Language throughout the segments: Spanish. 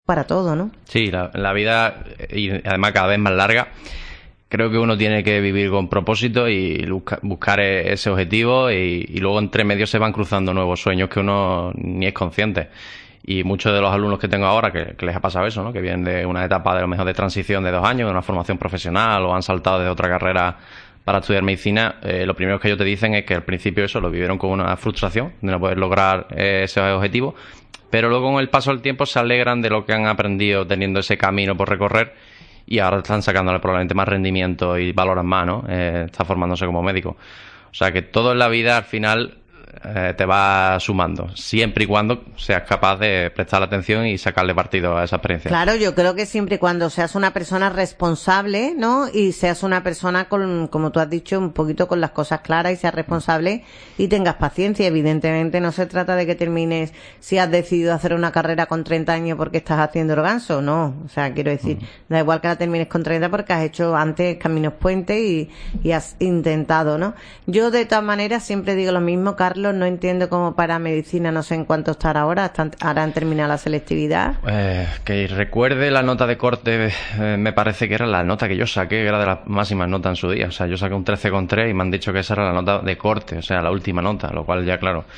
para todo, ¿no? Sí, la vida, y además cada vez más larga, creo que uno tiene que vivir con propósito y buscar ese objetivo y luego entre medio se van cruzando nuevos sueños que uno ni es consciente. Y muchos de los alumnos que tengo ahora que les ha pasado eso, ¿no? Que vienen de una etapa de lo mejor de transición de 2 años, de una formación profesional o han saltado de otra carrera para estudiar medicina, lo primero que ellos te dicen es que al principio eso lo vivieron con una frustración de no poder lograr ese objetivo, pero luego con el paso del tiempo se alegran de lo que han aprendido teniendo ese camino por recorrer y ahora están sacándole probablemente más rendimiento y valoran más, ¿no? Está formándose como médico. O sea que todo en la vida al final te va sumando, siempre y cuando seas capaz de prestar atención y sacarle partido a esa experiencia. Claro, yo creo que siempre y cuando seas una persona responsable, ¿no? Y seas una persona con, como tú has dicho, un poquito con las cosas claras y seas responsable y tengas paciencia. Evidentemente no se trata de que termines si has decidido hacer una carrera con 30 años porque estás haciendo el ganso, no. O sea, quiero decir, da igual que la termines con 30 porque has hecho antes caminos puentes y has intentado, ¿no? Yo de todas maneras siempre digo lo mismo, Carlos, no entiendo cómo para medicina no sé en cuánto estará ahora, ahora han terminado la selectividad. Que recuerde la nota de corte, me parece que era la nota que yo saqué, que era de las máximas notas en su día. O sea, yo saqué un 13,3 y me han dicho que esa era la nota de corte, o sea, la última nota, lo cual ya, claro,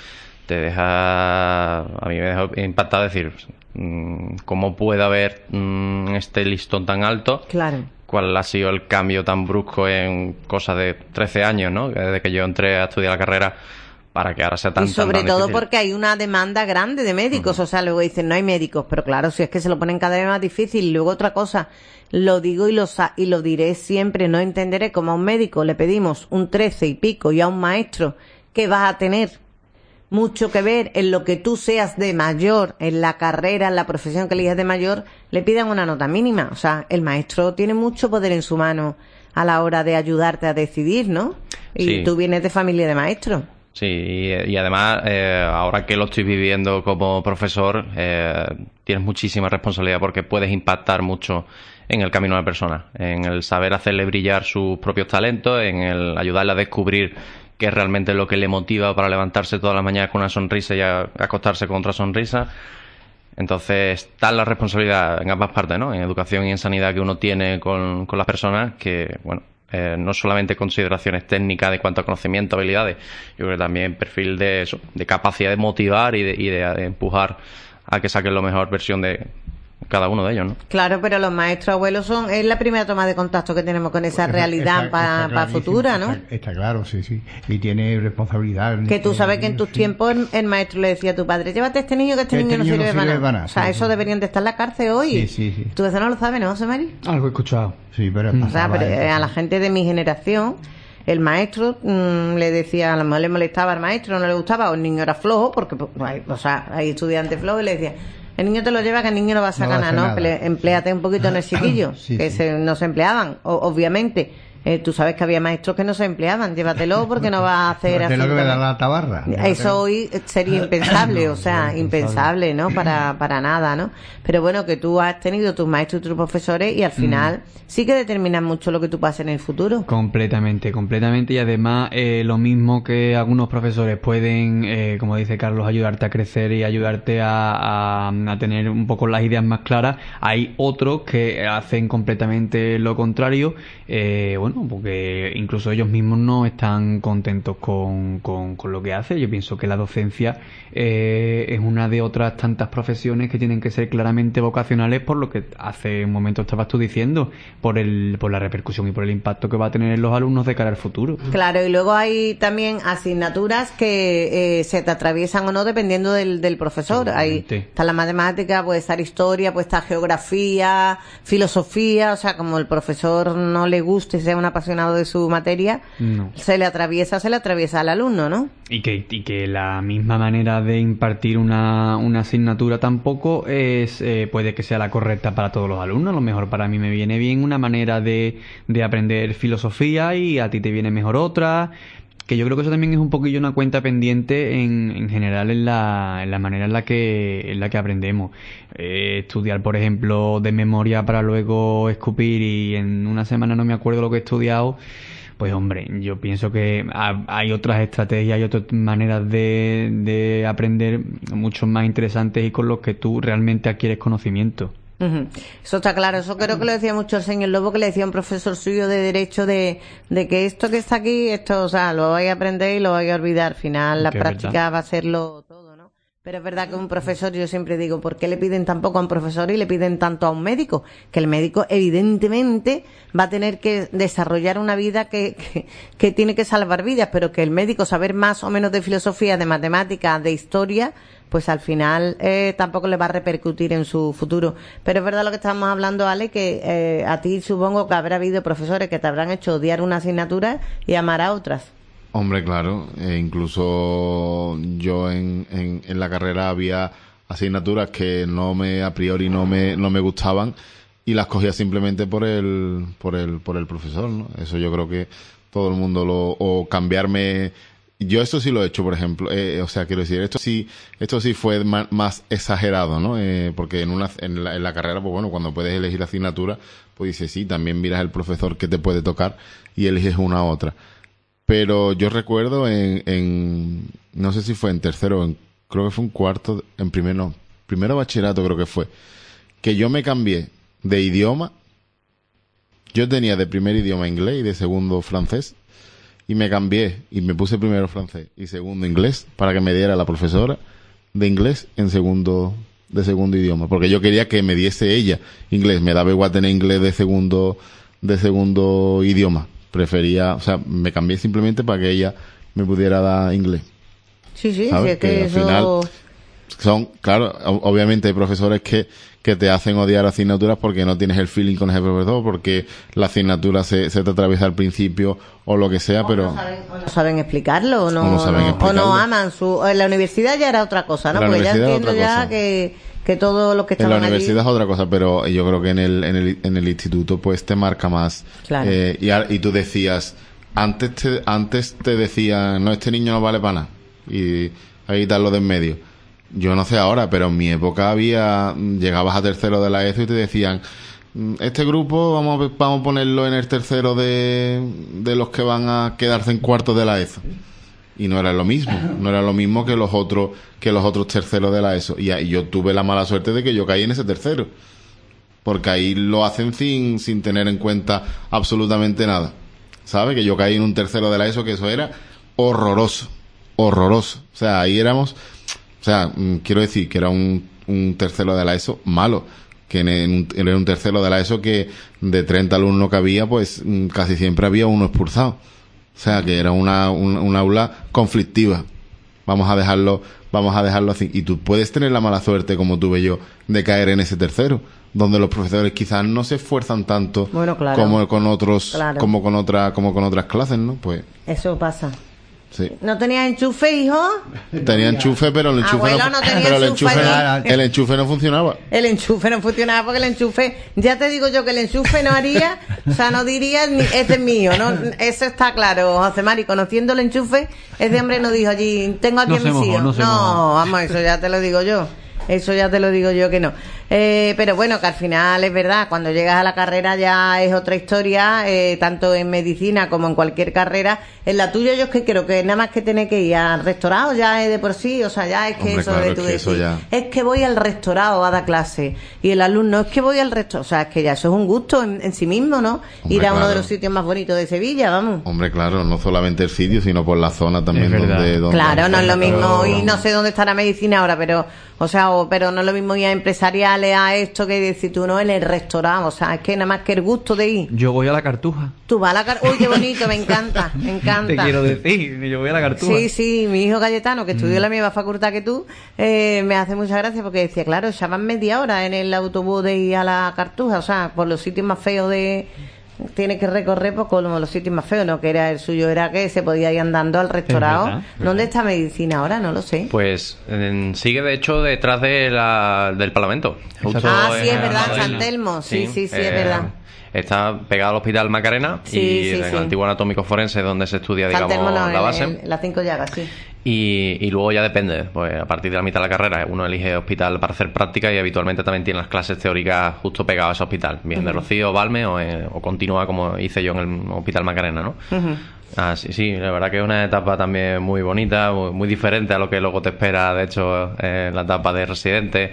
a mí me dejó impactado decir, ¿cómo puede haber este listón tan alto? Claro. ¿Cuál ha sido el cambio tan brusco en cosa de 13 años, ¿no? Desde que yo entré a estudiar la carrera para que ahora sea tan y sobre tan todo difícil. Porque hay una demanda grande de médicos, o sea, luego dicen no hay médicos, pero claro, si es que se lo ponen cada vez más difícil. Y luego otra cosa, lo digo y lo diré siempre, no entenderé cómo a un médico le pedimos un 13 y pico y a un maestro que vas a tener mucho que ver en lo que tú seas de mayor, en la carrera, en la profesión que elijas de mayor, le pidan una nota mínima. O sea, el maestro tiene mucho poder en su mano a la hora de ayudarte a decidir, ¿no? Y sí. Tú vienes de familia de maestros. Sí, y además, ahora que lo estoy viviendo como profesor, tienes muchísima responsabilidad porque puedes impactar mucho en el camino de la persona, en el saber hacerle brillar sus propios talentos, en el ayudarle a descubrir qué es realmente lo que le motiva para levantarse todas las mañanas con una sonrisa y acostarse con otra sonrisa. Entonces, está la responsabilidad en ambas partes, ¿no? En educación y en sanidad que uno tiene con las personas, que, bueno, no solamente consideraciones técnicas de cuanto a conocimiento, habilidades, yo creo que también perfil de eso, de capacidad de motivar y de empujar a que saquen la mejor versión de cada uno de ellos, ¿no? Claro, pero los maestros abuelos es la primera toma de contacto que tenemos con esa realidad para futura, ¿no? Está claro, sí. Y tiene responsabilidad. Que tú sabes que en tus tiempos el maestro le decía a tu padre, llévate a este niño que este niño no sirve para nada. O sea, eso deberían de estar en la cárcel hoy. Sí. ¿Tú eso no lo sabes, no, José Mari? Algo he escuchado. Sí, pero o sea, a la gente de mi generación, el maestro le decía, a lo mejor le molestaba al maestro, no le gustaba, o el niño era flojo, porque, o sea, hay estudiantes flojos y le decía, el niño te lo lleva que el niño no vas a ganar, ¿no? Empléate un poquito en el chiquillo, no se empleaban, obviamente. Tú sabes que había maestros que no se empleaban, llévatelo porque no va a hacer así. Lo que me da la tabarra. Eso hoy sería impensable, o sea, impensable, ¿no? Para nada, ¿no? Pero bueno, que tú has tenido tus maestros y tus profesores y al final sí que determinan mucho lo que tú pases en el futuro. Completamente. Y además, lo mismo que algunos profesores pueden, como dice Carlos, ayudarte a crecer y ayudarte a tener un poco las ideas más claras, hay otros que hacen completamente lo contrario, porque incluso ellos mismos no están contentos con lo que hacen. Yo pienso que la docencia es una de otras tantas profesiones que tienen que ser claramente vocacionales, por lo que hace un momento estabas tú diciendo, por la repercusión y por el impacto que va a tener en los alumnos de cara al futuro. Claro, y luego hay también asignaturas que se te atraviesan o no dependiendo del profesor. Ahí está la matemática, puede estar historia, puede estar geografía, filosofía, o sea, como el profesor no le guste, sea un apasionado de su materia, se le atraviesa al alumno, ¿no? Y que la misma manera de impartir una asignatura tampoco puede que sea la correcta para todos los alumnos. A lo mejor para mí me viene bien una manera de aprender filosofía y a ti te viene mejor otra. Que yo creo que eso también es un poquillo una cuenta pendiente en general en la manera en la que aprendemos. Estudiar, por ejemplo, de memoria para luego escupir y en una semana no me acuerdo lo que he estudiado, pues hombre, yo pienso que hay otras estrategias, hay otras maneras de aprender mucho más interesantes y con los que tú realmente adquieres conocimiento. Ujú. Eso está claro, eso creo que lo decía mucho el señor Lobo, que le decía a un profesor suyo de Derecho de que esto que está aquí, esto, o sea, lo vais a aprender y lo vais a olvidar. Al final, la Que es práctica verdad. va a serlo todo, ¿no? Pero es verdad que un profesor, yo siempre digo, ¿por qué le piden tan poco a un profesor y le piden tanto a un médico? Que el médico, evidentemente, va a tener que desarrollar una vida que tiene que salvar vidas, pero que el médico saber más o menos de filosofía, de matemáticas, de historia, pues al final tampoco le va a repercutir en su futuro. Pero es verdad lo que estábamos hablando, Ale, que a ti supongo que habrá habido profesores que te habrán hecho odiar una asignatura y amar a otras. Hombre, claro, incluso yo en la carrera había asignaturas que a priori no me gustaban y las cogía simplemente por el profesor, ¿no? Eso yo creo que todo el mundo o cambiarme. Yo esto sí lo he hecho, por ejemplo, o sea, quiero decir, esto sí fue más exagerado, ¿no? Porque en la carrera, pues bueno, cuando puedes elegir la asignatura, pues dices, sí, también miras el profesor que te puede tocar y eliges una u otra. Pero yo recuerdo no sé si fue en tercero, creo que fue en cuarto, primero bachillerato creo que fue, que yo me cambié de idioma. Yo tenía de primer idioma inglés y de segundo francés. Y me cambié y me puse primero francés y segundo inglés para que me diera la profesora de inglés de segundo idioma. Porque yo quería que me diese ella inglés. Me daba igual tener inglés de segundo idioma. Prefería, o sea, me cambié simplemente para que ella me pudiera dar inglés. Sí, sí, ¿Sabes? sí, es que al eso... final claro, obviamente hay profesores que te hacen odiar asignaturas porque no tienes el feeling con ese profesor, porque la asignatura se te atraviesa al principio o lo que sea, pero... No saben explicarlo, O no saben explicarlo. o no aman en la universidad ya era otra cosa, ¿no? En la Porque ya universidad entiendo otra ya cosa. que todos los que En la estaban universidad allí... es otra cosa, pero yo creo que en el instituto pues te marca más. Claro. Y tú decías, antes te decían, no, este niño no vale para nada. Y ahí darlo de en medio. Yo no sé ahora, pero en mi época llegabas a tercero de la ESO y te decían, este grupo vamos a ponerlo en el tercero de los que van a quedarse en cuarto de la ESO. Y no era lo mismo que los otros terceros de la ESO. Y yo tuve la mala suerte de que yo caí en ese tercero. Porque ahí lo hacen sin tener en cuenta absolutamente nada. ¿Sabes? Que yo caí en un tercero de la ESO, que eso era horroroso. Horroroso. O sea, ahí éramos... O sea, quiero decir que era un tercero de la ESO malo. Que era un tercero de la ESO que de 30 alumnos que había, pues casi siempre había uno expulsado. O sea, que era un aula conflictiva. Vamos a dejarlo así. Y tú puedes tener la mala suerte, como tuve yo, de caer en ese tercero, donde los profesores quizás no se esfuerzan tanto Bueno, claro. como con otros, Claro. como con otras clases, ¿no? Pues Eso pasa. sí. ¿No tenías enchufe, hijo? Tenía enchufe, pero el enchufe Abuelo, no tenía pero enchufe ahí. el enchufe no funcionaba. El enchufe no funcionaba porque el enchufe, ya te digo yo que el enchufe no haría, o sea, no diría, este es mío, ¿no? Eso está claro, José Mari, conociendo el enchufe, ese hombre no dijo allí, tengo aquí No a se mis mojó, hijos. no se No, mojó. vamos, eso ya te lo digo yo. Eso ya te lo digo yo que no. Pero bueno, que al final es verdad, cuando llegas a la carrera ya es otra historia, tanto en medicina como en cualquier carrera. En la tuya yo es que creo que nada más que tener que ir al rectorado ya es de por sí, o sea, ya es que Hombre, eso claro, de es tú que eso decir, ya- es que voy al rectorado a dar clase y el alumno es que voy al rectorado, o sea, es que ya eso es un gusto en sí mismo, ¿no? Hombre, Ir a uno de claro. los sitios más bonitos de Sevilla, vamos. Hombre, claro, no solamente el sitio, sino por la zona también Es verdad. donde Claro, no es lo mismo, Claro. y no sé dónde está la medicina ahora, pero, o sea, pero no es lo mismo ir a empresariales, a esto, que decir tú no en el restaurante, o sea, es que nada más que el gusto de ir. Yo voy a la Cartuja. Tú vas a la uy, qué bonito, me encanta, me Te encanta. quiero decir, yo voy a la Cartuja. Sí, sí, mi hijo Cayetano, que estudió la misma facultad que tú, me hace mucha gracia porque decía, claro, echaban media hora en el autobús de ir a la Cartuja, o sea, por los sitios más feos tiene que recorrer pues como los sitios más feos, no que era el suyo, era que se podía ir andando al restaurado. verdad, es ¿Dónde verdad. está medicina ahora? No lo sé. Pues sigue de hecho detrás del Parlamento. Justo Ah, sí, en es verdad, Madrid. San Telmo, sí, es verdad. Está pegado al Hospital Macarena Sí, y sí, en sí. el antiguo anatómico forense donde se estudia, San digamos, Telmo, no, la base. las 5 llagas, sí. Y luego ya depende, pues a partir de la mitad de la carrera uno elige hospital para hacer práctica y habitualmente también tiene las clases teóricas justo pegadas a ese hospital, bien de Rocío, Balme o continúa como hice yo en el Hospital Macarena, ¿no? Ah, sí, sí, la verdad que es una etapa también muy bonita, muy diferente a lo que luego te espera, de hecho, en la etapa de residente.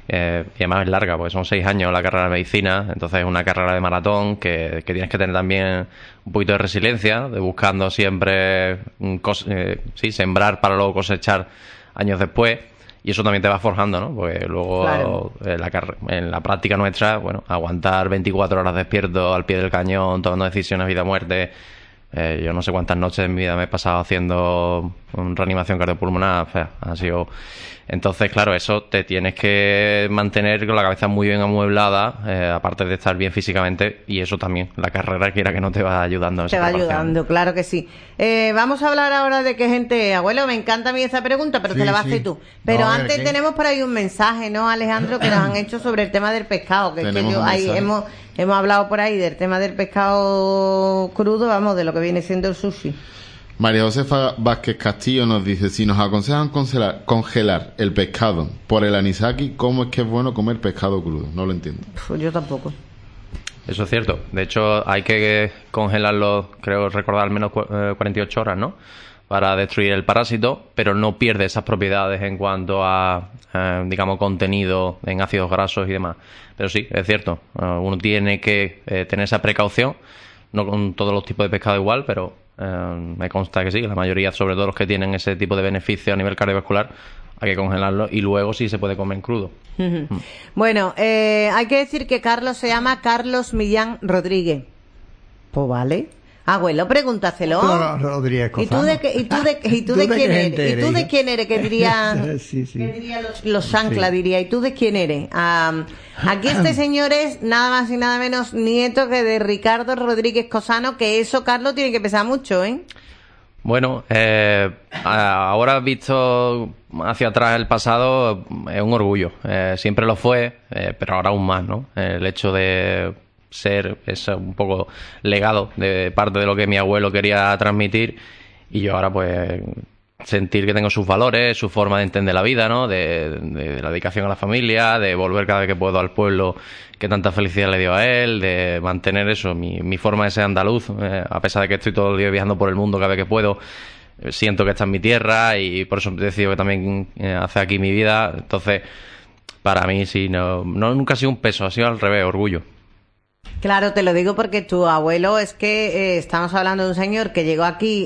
Y además es larga, porque son 6 años la carrera de medicina, entonces es una carrera de maratón que tienes que tener también un poquito de resiliencia, de buscando siempre sembrar para luego cosechar años después, y eso también te va forjando, ¿no? Porque luego Claro. en la práctica nuestra, bueno, aguantar 24 horas despierto al pie del cañón, tomando decisiones vida o muerte. Yo no sé cuántas noches en mi vida me he pasado haciendo reanimación cardiopulmonar, o sea, ha sido... Entonces, claro, eso te tienes que mantener con la cabeza muy bien amueblada, aparte de estar bien físicamente, y eso también, la carrera quiera que no te va ayudando. en Te esa va preparación. ayudando, claro que sí. Vamos a hablar ahora de qué gente... Abuelo, me encanta a mí esa pregunta, pero Sí, te la vas a sí. hacer tú. Pero No, a ver, antes ¿qué? tenemos por ahí un mensaje, ¿no, Alejandro? Que nos han hecho sobre el tema del pescado. Que es que Tenemos un ahí mensaje. hemos hablado por ahí del tema del pescado crudo, vamos, de lo que viene siendo el sushi. María Josefa Vázquez Castillo nos dice, si nos aconsejan congelar el pescado por el anisaki, ¿cómo es que es bueno comer pescado crudo? No lo entiendo. Puf, yo tampoco. Eso es cierto. De hecho, hay que congelarlo, creo recordar, al menos 48 horas, ¿no? Para destruir el parásito, pero no pierde esas propiedades en cuanto a, digamos, contenido en ácidos grasos y demás. Pero sí, es cierto. Uno tiene que tener esa precaución, no con todos los tipos de pescado igual, pero me consta que sí, la mayoría, sobre todo los que tienen ese tipo de beneficio a nivel cardiovascular, hay que congelarlo y luego sí se puede comer en crudo. Bueno, hay que decir que Carlos se llama Carlos Millán Rodríguez. Pues vale. Abuelo, pregúntaselo. No, Rodríguez ¿Y tú de quién eres? ¿Y tú de quién eres? Que diría, Sí, sí. que diría los chancla, diría. ¿Y tú de quién eres? Aquí este señor es nada más y nada menos nieto que de Ricardo Rodríguez Cosano, que eso, Carlos, tiene que pesar mucho, ¿eh? Bueno, ahora visto hacia atrás el pasado es un orgullo. Siempre lo fue, pero ahora aún más, ¿no? El hecho de ser es un poco legado de parte de lo que mi abuelo quería transmitir, y yo ahora pues sentir que tengo sus valores, su forma de entender la vida, ¿no? De la dedicación a la familia, de volver cada vez que puedo al pueblo que tanta felicidad le dio a él, de mantener eso, mi forma de ser andaluz, a pesar de que estoy todo el día viajando por el mundo cada vez que puedo, siento que esta es mi tierra y por eso he decidido que también hace aquí mi vida. Entonces, para mí sí, nunca ha sido un peso, ha sido al revés, orgullo. Claro, te lo digo porque tu abuelo es que estamos hablando de un señor que llegó aquí,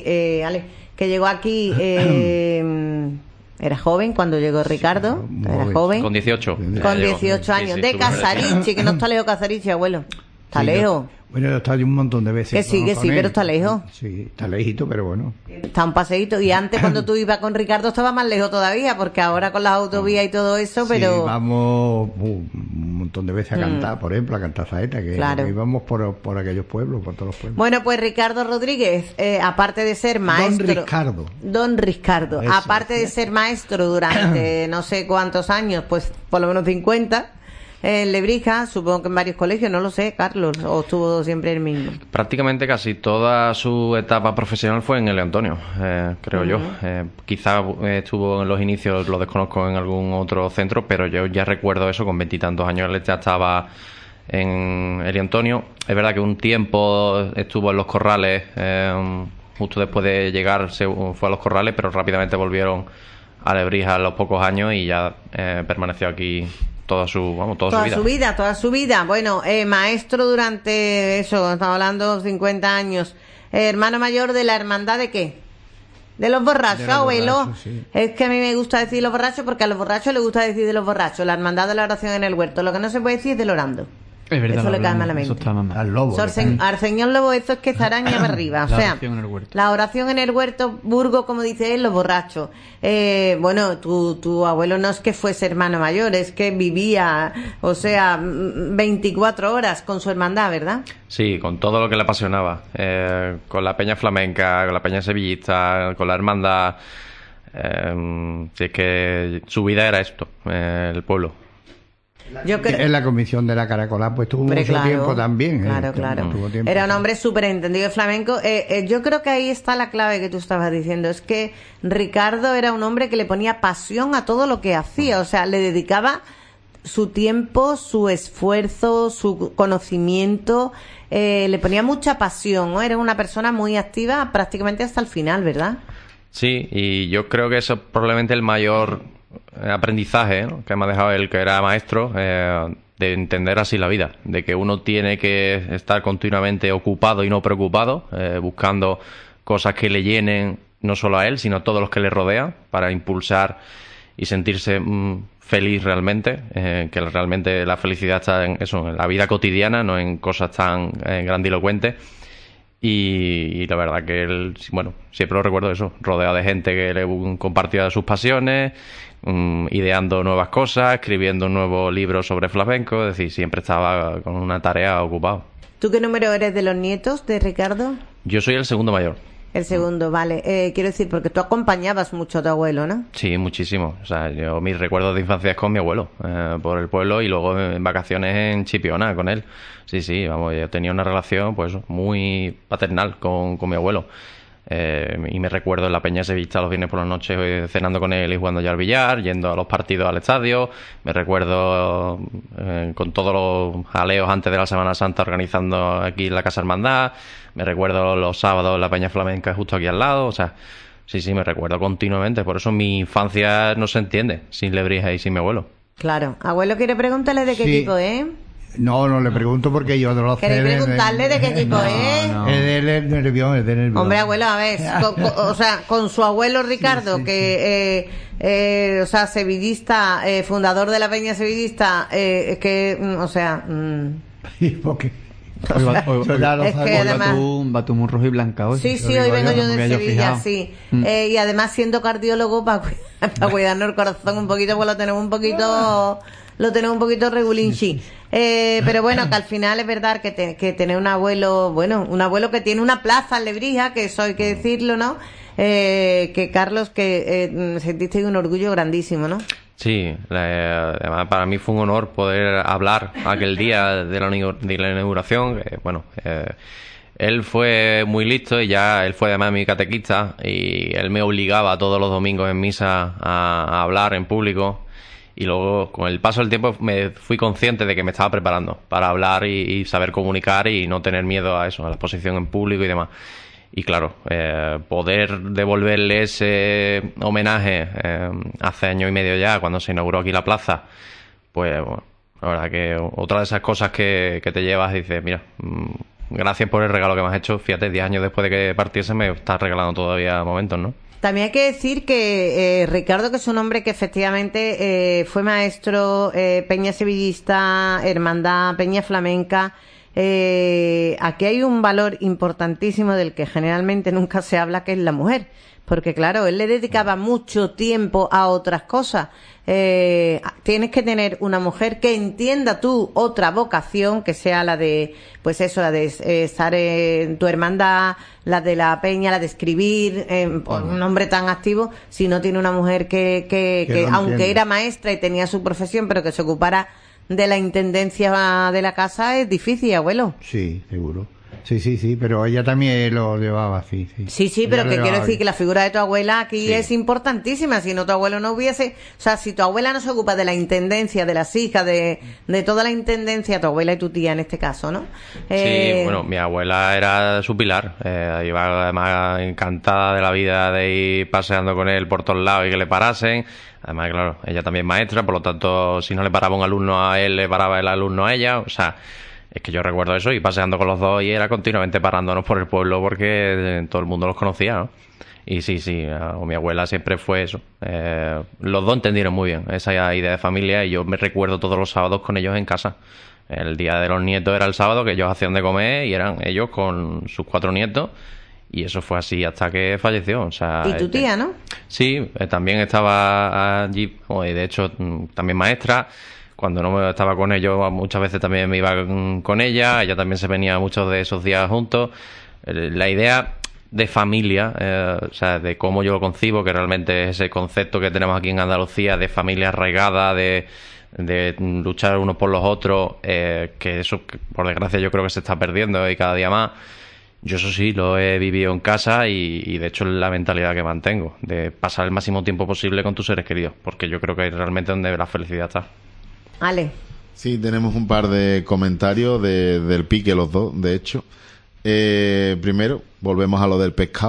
era joven cuando llegó Ricardo, muy era joven. joven, Con 18. con 18 años, Sí, de súper Casariche, que no está lejos Casariche, abuelo, está Sí, lejos. Bueno, he estado allí un montón de veces. Que sí, con sí, él. pero está lejos. Sí, está lejito, pero bueno. Está un paseíto. Y antes, cuando tú ibas con Ricardo, estaba más lejos todavía, porque ahora con las autovías y todo eso, pero... Sí, vamos un montón de veces a cantar, por ejemplo, a cantar saeta, que Claro. íbamos por aquellos pueblos, por todos los pueblos. Bueno, pues Ricardo Rodríguez, aparte de ser maestro... Don Ricardo. Eso. Aparte de ser maestro durante no sé cuántos años, pues por lo menos 50, en Lebrija, supongo que en varios colegios, no lo sé, Carlos, o estuvo siempre el mismo. Prácticamente casi toda su etapa profesional fue en el Antonio, creo yo. Quizá estuvo en los inicios, lo desconozco, en algún otro centro, pero yo ya recuerdo eso, con 20 y tantos años él ya estaba en el Antonio. Es verdad que un tiempo estuvo en Los Corrales, justo después de llegar se fue a Los Corrales, pero rápidamente volvieron a Lebrija a los pocos años y ya permaneció aquí toda su vida. Toda su vida. Bueno, maestro durante eso, estamos hablando 50 años. Hermano mayor de la hermandad de qué? De los borrachos, De los abuelo. borrachos, sí. Es que a mí me gusta decir los borrachos porque a los borrachos les gusta decir de los borrachos. La hermandad de la oración en el huerto. Lo que no se puede decir es del orando. Es verdad, Eso le cae hablamos, mal a la mente. eso está mal. Al lobo. que están- Al señor lobo, eso es que es araña para arriba. O La sea, oración en el huerto. la oración en el huerto, Burgo, como dice él, los borrachos. Bueno, tu abuelo no es que fuese hermano mayor, es que vivía, o sea, 24 horas con su hermandad, ¿verdad? Sí, con todo lo que le apasionaba, con la peña flamenca, con la peña sevillista, con la hermandad. Si es que su vida era esto, el pueblo. Yo creo... En la comisión de la Caracolá, pues tuvo Hombre, mucho claro, tiempo también. Claro, claro. Tuvo tiempo. Era un hombre súper entendido de flamenco. Yo creo que ahí está la clave que tú estabas diciendo. Es que Ricardo era un hombre que le ponía pasión a todo lo que hacía. O sea, le dedicaba su tiempo, su esfuerzo, su conocimiento. Le ponía mucha pasión, ¿no? Era una persona muy activa prácticamente hasta el final, ¿verdad? Sí, y yo creo que eso es probablemente el mayor aprendizaje, ¿no?, que me ha dejado él, que era maestro, de entender así la vida, de que uno tiene que estar continuamente ocupado y no preocupado, buscando cosas que le llenen no solo a él, sino a todos los que le rodean, para impulsar y sentirse feliz realmente, que realmente la felicidad está en eso, en la vida cotidiana, no en cosas tan grandilocuentes. Y la verdad que él, bueno, siempre lo recuerdo eso, rodeado de gente que le compartía sus pasiones, ideando nuevas cosas, escribiendo un nuevo libro sobre flamenco, es decir, siempre estaba con una tarea ocupado. ¿Tú qué número eres de los nietos de Ricardo? Yo soy el segundo mayor. El segundo, vale. Quiero decir, porque tú acompañabas mucho a tu abuelo, ¿no? Sí, muchísimo. O sea, yo mis recuerdos de infancia es con mi abuelo, por el pueblo, y luego en vacaciones en Chipiona con él. Sí, vamos, yo tenía una relación pues muy paternal con mi abuelo. Y me recuerdo en la Peña Sevillista los viernes por la noche cenando con él y jugando ya al billar, yendo a los partidos al estadio. Me recuerdo con todos los jaleos antes de la Semana Santa organizando aquí en la Casa Hermandad. Me recuerdo los sábados en la Peña Flamenca justo aquí al lado. O sea, sí, me recuerdo continuamente. Por eso mi infancia no se entiende sin Lebrija y sin mi abuelo. Claro. Abuelo, quiere preguntarle de qué equipo, ¿eh? No le pregunto porque yo no lo sé. ¿Queréis preguntarle de qué equipo es? No. Es de Nervión. Hombre, abuelo, a ver, con su abuelo Ricardo, que sevillista, fundador de la Peña Sevillista, porque es que además va tú muy rojo y blanca hoy. Sí, hoy vengo yo de Sevilla, sí. Y además siendo cardiólogo para cuidarnos el corazón un poquito, pues lo tenemos un poquito regulinchi. Pero bueno, que al final es verdad que tener un abuelo que tiene una plaza en Lebrija, que eso hay que decirlo, ¿no? Que Carlos, que sentiste un orgullo grandísimo, ¿no? Sí, además para mí fue un honor poder hablar aquel día de la inauguración. Él fue muy listo y ya él fue además mi catequista y él me obligaba todos los domingos en misa a hablar en público. Y luego, con el paso del tiempo, me fui consciente de que me estaba preparando para hablar y saber comunicar y no tener miedo a eso, a la exposición en público y demás. Y claro, poder devolverle ese homenaje hace año y medio ya, cuando se inauguró aquí la plaza, pues bueno, la verdad que otra de esas cosas que te llevas y dices, mira, gracias por el regalo que me has hecho. Fíjate, 10 años después de que partiese me estás regalando todavía momentos, ¿no? También hay que decir que Ricardo, que es un hombre que efectivamente fue maestro, Peña Sevillista, Hermandad, Peña Flamenca. Aquí hay un valor importantísimo del que generalmente nunca se habla, que es la mujer. Porque claro, él le dedicaba mucho tiempo a otras cosas. Tienes que tener una mujer que entienda tu otra vocación, que sea la de, pues eso, la de estar en tu hermandad, la de la peña, la de escribir, un hombre tan activo. Si no tiene una mujer que aunque era maestra y tenía su profesión, pero que se ocupara de la intendencia de la casa, es difícil, abuelo. Sí, seguro. Sí, pero ella también lo llevaba así. Sí, pero que quiero decir que la figura de tu abuela aquí es importantísima. Si no, tu abuelo no hubiese... O sea, si tu abuela no se ocupa de la intendencia, de las hijas, de toda la intendencia, tu abuela y tu tía en este caso, ¿no? Sí, bueno, mi abuela era su pilar. Iba además encantada de la vida de ir paseando con él por todos lados y que le parasen. Además, claro, ella también maestra, por lo tanto, si no le paraba un alumno a él, le paraba el alumno a ella. O sea... Es que yo recuerdo eso, y paseando con los dos y era continuamente parándonos por el pueblo porque todo el mundo los conocía, ¿no? Y sí, mi abuela siempre fue eso. Los dos entendieron muy bien esa idea de familia y yo me recuerdo todos los sábados con ellos en casa. El día de los nietos era el sábado, que ellos hacían de comer y eran ellos con sus 4 nietos. Y eso fue así hasta que falleció. O sea, ¿y tu tía, no? Sí, también estaba allí, de hecho, también maestra. Cuando no estaba con ellos, muchas veces también me iba con ella. Ella también se venía muchos de esos días juntos. La idea de familia, o sea, de cómo yo lo concibo, que realmente es ese concepto que tenemos aquí en Andalucía de familia arraigada, de luchar unos por los otros, que eso, por desgracia, yo creo que se está perdiendo y cada día más. Yo eso sí, lo he vivido en casa y de hecho es la mentalidad que mantengo, de pasar el máximo tiempo posible con tus seres queridos, porque yo creo que es realmente donde la felicidad está. Ale. Sí, tenemos un par de comentarios del pique los dos, de hecho. Primero, volvemos a lo del pescado.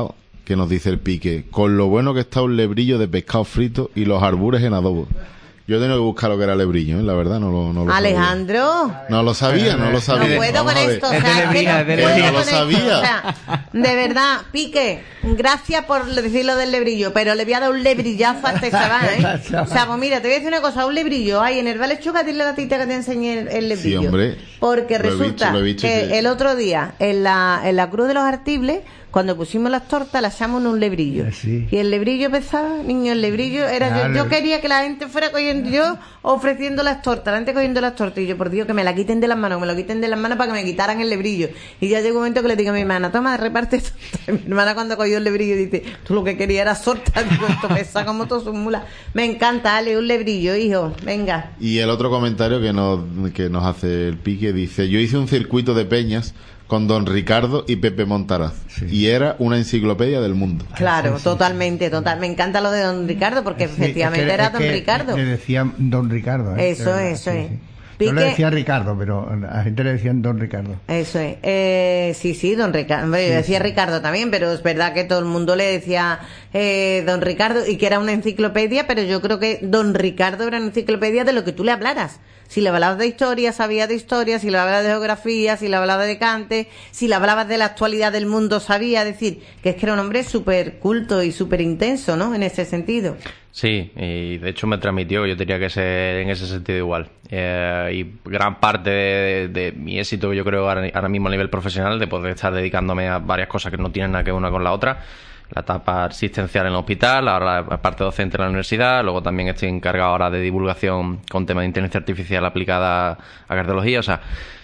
que nos dice el Pique, con lo bueno que está un lebrillo de pescado frito y los arbures en adobo. Yo he tenido que buscar lo que era lebrillo, la verdad, no lo Alejandro. sabía. No lo sabía. No puedo con esto, o sea, Es de no Lebrija, puedo no lo con esto, sabía. o sea, de verdad, Pique, gracias por decir lo del lebrillo, pero le voy a dar un lebrillazo a este chaval, ¿eh? O sea, pues mira, te voy a decir una cosa, un lebrillo, ay, en el Vale Chuca, dile a la tita que te enseñe el lebrillo. Sí, hombre. Porque Lo he resulta visto que el otro día, en la Cruz de los Artibles, cuando pusimos las tortas, las echamos en un lebrillo. Sí. Y el lebrillo pesaba, niño, el lebrillo era Claro. yo quería que la gente fuera cogiendo, yo ofreciendo las tortas, la gente cogiendo las tortas, y yo, por Dios, que me la quiten de las manos, que me lo quiten de las manos para que me quitaran el lebrillo. Y ya llegó un momento que le digo a mi hermana, toma, reparte esto. Mi hermana cuando cogió el lebrillo dice, tú lo que querías era torta, digo, esto pesa como todo sus mulas. Me encanta, Ale, un lebrillo, hijo, venga. Y el otro comentario que nos hace el Pique dice, yo hice un circuito de peñas con Don Ricardo y Pepe Montaraz. Sí. Y era una enciclopedia del mundo. Claro, totalmente, total. Me encanta lo de Don Ricardo, porque Sí, efectivamente es que- era es Don que Ricardo. Le decían Don Ricardo. ¿eh? Eso De verdad, es, eso es. Yo le Pique- decía Ricardo, pero a la gente le decían Don Ricardo. Eso es. Sí, Don Ricardo. Yo decía Ricardo también, pero es verdad que todo el mundo le decía Don Ricardo y que era una enciclopedia, pero yo creo que Don Ricardo era una enciclopedia de lo que tú le hablaras. Si le hablabas de historia, sabía de historia, si le hablabas de geografía, si le hablabas de Cante, si le hablabas de la actualidad del mundo, sabía. decir, que es que era un hombre súper culto y súper intenso, ¿no? En ese sentido. Sí, y de hecho me transmitió que yo tenía que ser en ese sentido igual. Y gran parte de mi éxito, yo creo, ahora mismo a nivel profesional, de poder estar dedicándome a varias cosas que no tienen nada que ver una con la otra. La etapa asistencial en el hospital, ahora la parte docente en la universidad, luego también estoy encargado ahora de divulgación con temas de inteligencia artificial aplicada a cardiología, o sea,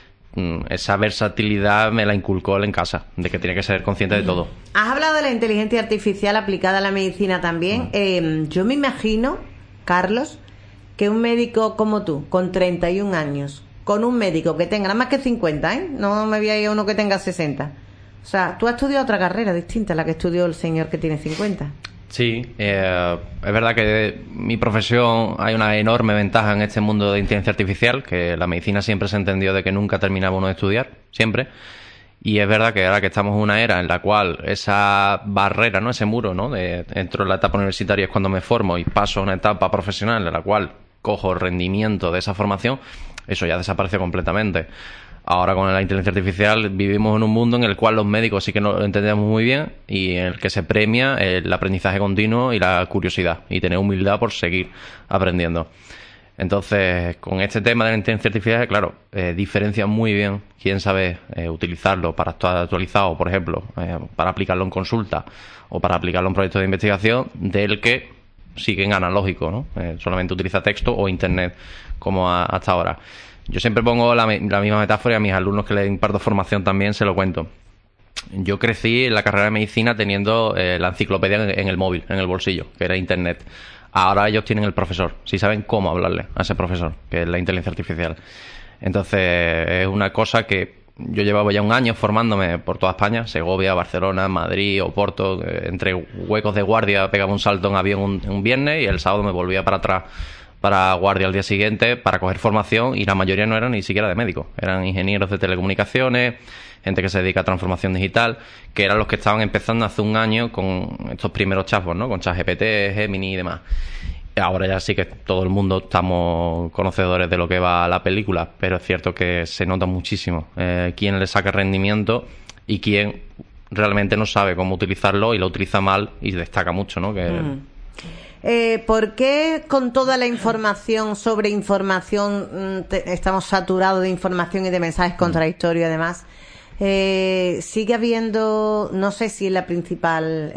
esa versatilidad me la inculcó él en casa, de que tiene que ser consciente de todo. Has hablado de la inteligencia artificial aplicada a la medicina también. Yo me imagino, Carlos, que un médico como tú, con 31 años, con un médico que tenga nada más que 50, ¿eh? No me voy a ir a uno que tenga 60. O sea, tú has estudiado otra carrera distinta a la que estudió el señor que tiene 50. Sí, es verdad que mi profesión hay una enorme ventaja en este mundo de inteligencia artificial, que la medicina siempre se entendió de que nunca terminaba uno de estudiar, siempre. Y es verdad que ahora que estamos en una era en la cual esa barrera, ¿no? Ese muro, ¿no? Entro en la etapa universitaria es cuando me formo y paso a una etapa profesional en la cual cojo rendimiento de esa formación, eso ya desaparece completamente. Ahora con la inteligencia artificial vivimos en un mundo en el cual los médicos sí que no lo entendemos muy bien y en el que se premia el aprendizaje continuo y la curiosidad y tener humildad por seguir aprendiendo. Entonces, con este tema de la inteligencia artificial, claro, diferencia muy bien quién sabe utilizarlo para estar actualizado, por ejemplo, para aplicarlo en consulta o para aplicarlo en proyectos de investigación, del que sigue en analógico, ¿no? Solamente utiliza texto o internet como hasta ahora. Yo siempre pongo la misma metáfora y a mis alumnos que les imparto formación también se lo cuento. Yo crecí en la carrera de medicina teniendo la enciclopedia en el móvil, en el bolsillo, que era internet. Ahora ellos tienen el profesor, si saben cómo hablarle a ese profesor, que es la inteligencia artificial. Entonces es una cosa que yo llevaba ya un año formándome por toda España, Segovia, Barcelona, Madrid, Oporto, entre huecos de guardia pegaba un salto en avión un viernes y el sábado me volvía para atrás para guardia al día siguiente para coger formación y la mayoría no eran ni siquiera de médicos, eran ingenieros de telecomunicaciones, gente que se dedica a transformación digital, que eran los que estaban empezando hace un año con estos primeros chatbots, ¿no? Con ChatGPT, Gemini y demás. Ahora ya sí que todo el mundo estamos conocedores de lo que va la película, pero es cierto que se nota muchísimo quién le saca rendimiento y quién realmente no sabe cómo utilizarlo y lo utiliza mal y destaca mucho, ¿no? ¿Por qué con toda la información sobre información estamos saturados de información y de mensajes contradictorios además? Sigue habiendo, no sé si es la principal,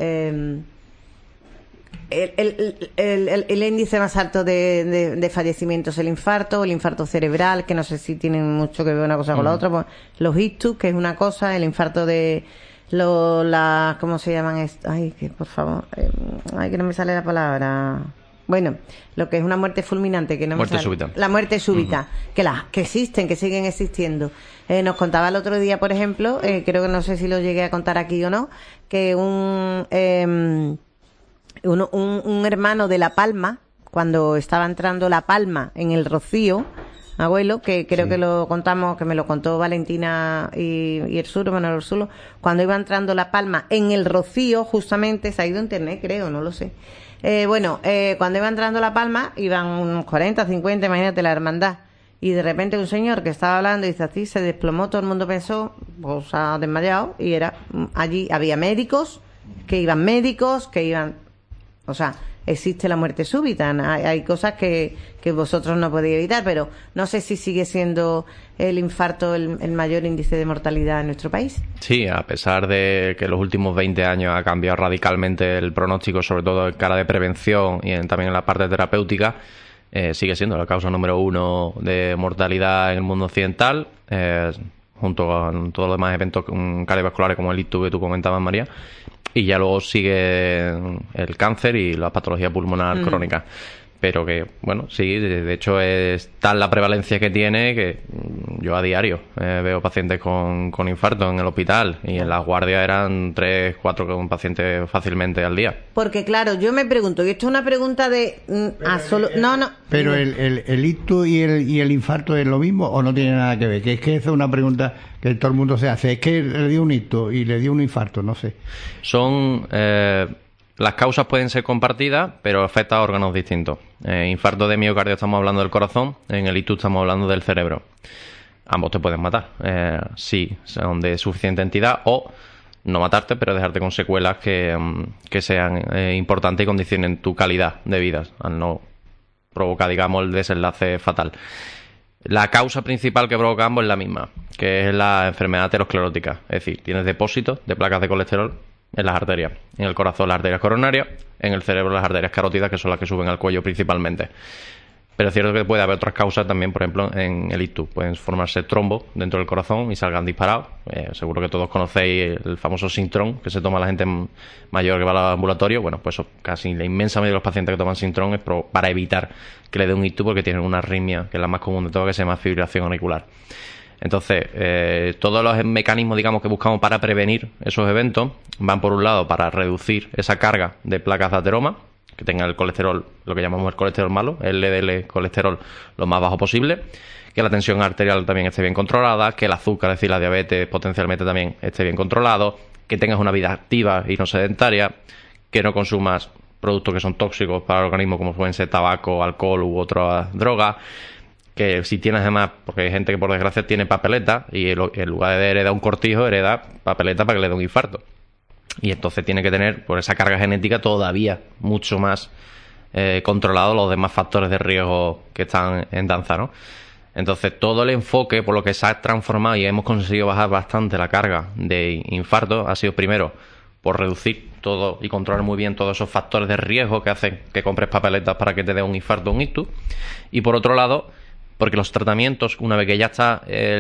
el índice más alto de fallecimientos, el infarto cerebral, que no sé si tienen mucho que ver una cosa con la otra, pues, los ictus, que es una cosa, el infarto de ¿cómo se llaman? Ay, que por favor, ay, que no me sale la palabra. Bueno, lo que es una muerte fulminante, que no muerte me sale. súbita. La muerte súbita, que existen, que siguen existiendo. Nos contaba el otro día, por ejemplo, creo que no sé si lo llegué a contar aquí o no, que un hermano de La Palma, cuando estaba entrando La Palma en el Rocío, abuelo, que creo que lo contamos, que me lo contó Valentina y Ursulo, Manuel Ursulo, cuando iba entrando La Palma en el Rocío, justamente, se ha ido a internet, creo, no lo sé. Cuando iba entrando La Palma, iban unos 40, 50, imagínate la hermandad. Y de repente un señor que estaba hablando, dice así, se desplomó, todo el mundo pensó, pues ha desmayado, y allí había médicos, que iban, o sea, existe la muerte súbita, hay cosas que vosotros no podéis evitar, pero no sé si sigue siendo el infarto el mayor índice de mortalidad en nuestro país. Sí, a pesar de que en los últimos 20 años ha cambiado radicalmente el pronóstico, sobre todo en cara de prevención y también en la parte terapéutica, sigue siendo la causa número 1 de mortalidad en el mundo occidental, junto con todos los demás eventos cardiovasculares como el ictus que tú comentabas, María, y ya luego sigue el cáncer y la patología pulmonar crónica. Pero que, bueno, sí, de hecho es tal la prevalencia que tiene que yo a diario veo pacientes con infarto en el hospital, y en las guardias eran 3, 4 pacientes fácilmente al día. Porque claro, yo me pregunto, y esto es una pregunta de Pero el ictus y el infarto es lo mismo o no tiene nada que ver, que es que esa es una pregunta que todo el mundo se hace, es que le dio un ictus y le dio un infarto, no sé. Son las causas pueden ser compartidas, pero afecta a órganos distintos. Infarto de miocardio estamos hablando del corazón, en el ictus estamos hablando del cerebro. Ambos te pueden matar, si son de suficiente entidad, o no matarte, pero dejarte con secuelas que sean importantes y condicionen tu calidad de vida, al no provocar, digamos, el desenlace fatal. La causa principal que provoca ambos es la misma, que es la enfermedad aterosclerótica, es decir, tienes depósitos de placas de colesterol en las arterias, en el corazón las arterias coronarias, en el cerebro las arterias carótidas, que son las que suben al cuello principalmente. Pero es cierto que puede haber otras causas también, por ejemplo, en el ictus. Pueden formarse trombos dentro del corazón y salgan disparados. Seguro que todos conocéis el famoso Sintrom, que se toma la gente mayor que va al ambulatorio. Bueno, pues casi la inmensa mayoría de los pacientes que toman Sintrom es para evitar que le dé un ictus, porque tienen una arritmia, que es la más común de todas, que se llama fibrilación auricular. Entonces, todos los mecanismos, digamos, que buscamos para prevenir esos eventos van, por un lado, para reducir esa carga de placas de ateroma, que tenga el colesterol, lo que llamamos el colesterol malo, el LDL colesterol, lo más bajo posible, que la tensión arterial también esté bien controlada, que el azúcar, es decir, la diabetes potencialmente también esté bien controlado, que tengas una vida activa y no sedentaria, que no consumas productos que son tóxicos para el organismo, como pueden ser tabaco, alcohol u otras drogas, que si tienes además, porque hay gente que por desgracia tiene papeleta y en lugar de heredar un cortijo, hereda papeleta para que le dé un infarto. Y entonces tiene que tener, por esa carga genética, todavía mucho más controlado los demás factores de riesgo que están en danza, ¿no? Entonces todo el enfoque, por lo que se ha transformado y hemos conseguido bajar bastante la carga de infarto, ha sido primero por reducir todo y controlar muy bien todos esos factores de riesgo que hacen que compres papeletas para que te dé un infarto o un ictus. Y por otro lado, porque los tratamientos, una vez que ya está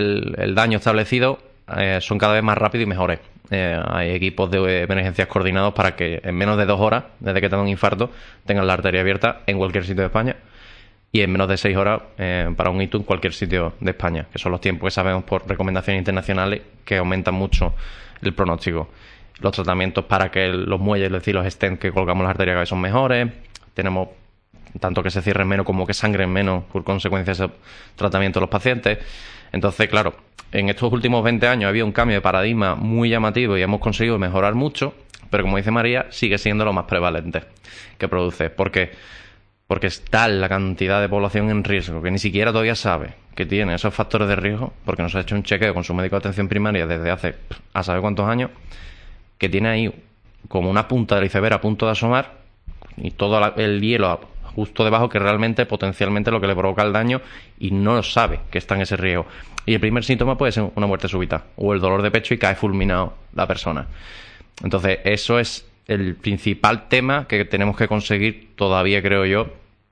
el daño establecido, son cada vez más rápidos y mejores. Hay equipos de emergencias coordinados para que en menos de 2 horas, desde que te da un infarto, tengan la arteria abierta en cualquier sitio de España, y en menos de 6 horas para un ictus en cualquier sitio de España, que son los tiempos que sabemos por recomendaciones internacionales que aumentan mucho el pronóstico. Los tratamientos para que los muelles, es decir, los stents que colgamos en las arterias, cada vez son mejores. Tenemos tanto que se cierren menos como que sangren menos por consecuencia de ese tratamiento de los pacientes. Entonces, claro, en estos últimos 20 años ha habido un cambio de paradigma muy llamativo y hemos conseguido mejorar mucho, pero como dice María, sigue siendo lo más prevalente que produce. ¿Por qué? Porque es tal la cantidad de población en riesgo que ni siquiera todavía sabe que tiene esos factores de riesgo, porque no se ha hecho un chequeo con su médico de atención primaria desde hace a saber cuántos años, que tiene ahí como una punta del iceberg a punto de asomar y todo el hielo justo debajo, que realmente potencialmente lo que le provoca el daño, y no sabe que está en ese riesgo. Y el primer síntoma puede ser una muerte súbita o el dolor de pecho y cae fulminado la persona. Entonces eso es el principal tema que tenemos que conseguir todavía, creo yo,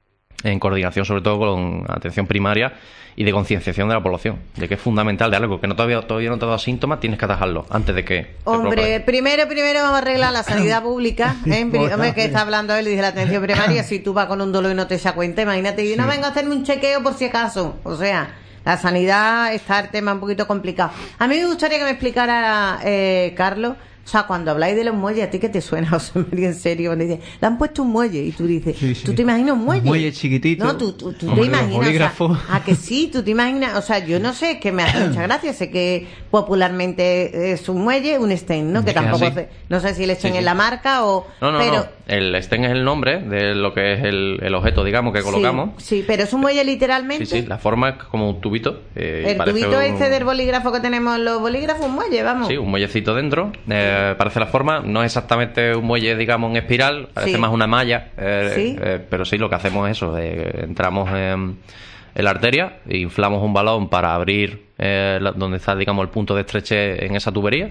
en coordinación sobre todo con atención primaria y de concienciación de la población, de que es fundamental, de algo que todavía no te ha dado síntomas, tienes que atajarlo antes de que... Hombre, primero vamos a arreglar la sanidad pública, Hombre, que está hablando él, dice la atención primaria, si tú vas con un dolor y no te das cuenta, imagínate, yo no vengo a hacerme un chequeo por si acaso, o sea, la sanidad está el tema un poquito complicado. A mí me gustaría que me explicara, Carlos, O sea, cuando habláis de los muelles, ¿a ti qué te suena, José María, en serio? Cuando dices, le han puesto un muelle, y tú dices, ¿tú te imaginas un muelle? Un muelle chiquitito. No, tú te imaginas, o sea, que sí, tú te imaginas, o sea, yo no sé, que me hace mucha gracia, sé que popularmente es un muelle, un stand, ¿no? Que tampoco sé, no sé si el stand es la marca o... No, el stand es el nombre de lo que es el objeto, digamos, que colocamos. Sí, pero es un muelle literalmente. Sí, la forma es como un tubito. El tubito ese del bolígrafo que tenemos en los bolígrafos, un muelle, vamos. Sí, un muellecito dentro. Parece la forma, no es exactamente un muelle, digamos, en espiral, parece más una malla, pero sí, lo que hacemos es eso, entramos en la arteria, inflamos un balón para abrir donde está, digamos, el punto de estrechez en esa tubería,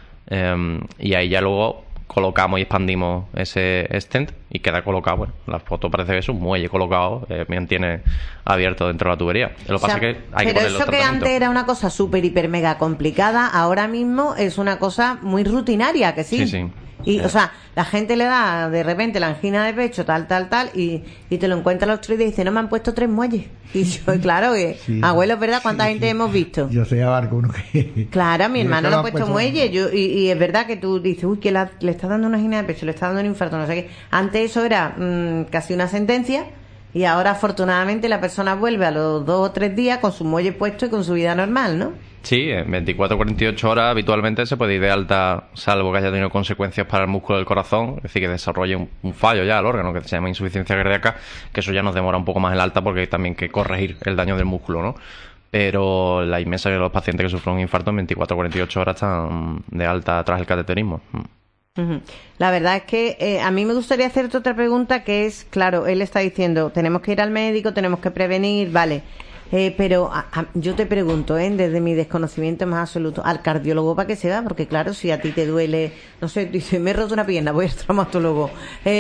y ahí ya luego colocamos y expandimos ese stent y queda colocado. Bueno, la foto parece que es un muelle colocado, mantiene abierto dentro de la tubería. Lo que pasa es que hay que ponerle los tratamientos. Pero eso que antes era una cosa súper, hiper, mega complicada, ahora mismo es una cosa muy rutinaria, que sí. Sí. Y, o sea, la gente le da de repente la angina de pecho, tal, y te lo encuentra los 3 días y dice, no me han puesto 3 muelles. Y yo, claro, que abuelo, ¿verdad? ¿Cuánta gente hemos visto? Yo soy abarco uno que... Claro, a mi hermano le ha puesto muelles. Y es verdad que tú dices, uy, que le está dando una angina de pecho, le está dando un infarto, no sé qué. Antes eso era casi una sentencia. Y ahora, afortunadamente, la persona vuelve a los 2 o 3 días con su muelle puesto y con su vida normal, ¿no? Sí, en 24 o 48 horas habitualmente se puede ir de alta, salvo que haya tenido consecuencias para el músculo del corazón, es decir, que desarrolle un fallo ya al órgano, que se llama insuficiencia cardíaca, que eso ya nos demora un poco más el alta porque hay también que corregir el daño del músculo, ¿no? Pero la inmensa mayoría de los pacientes que sufren un infarto en 24 o 48 horas están de alta tras el cateterismo. La verdad es que a mí me gustaría hacerte otra pregunta, que es, claro, él está diciendo, tenemos que ir al médico, tenemos que prevenir, vale, pero yo te pregunto, desde mi desconocimiento más absoluto, al cardiólogo para que se va, porque claro, si a ti te duele, no sé, dices, me he roto una pierna, voy al traumatólogo,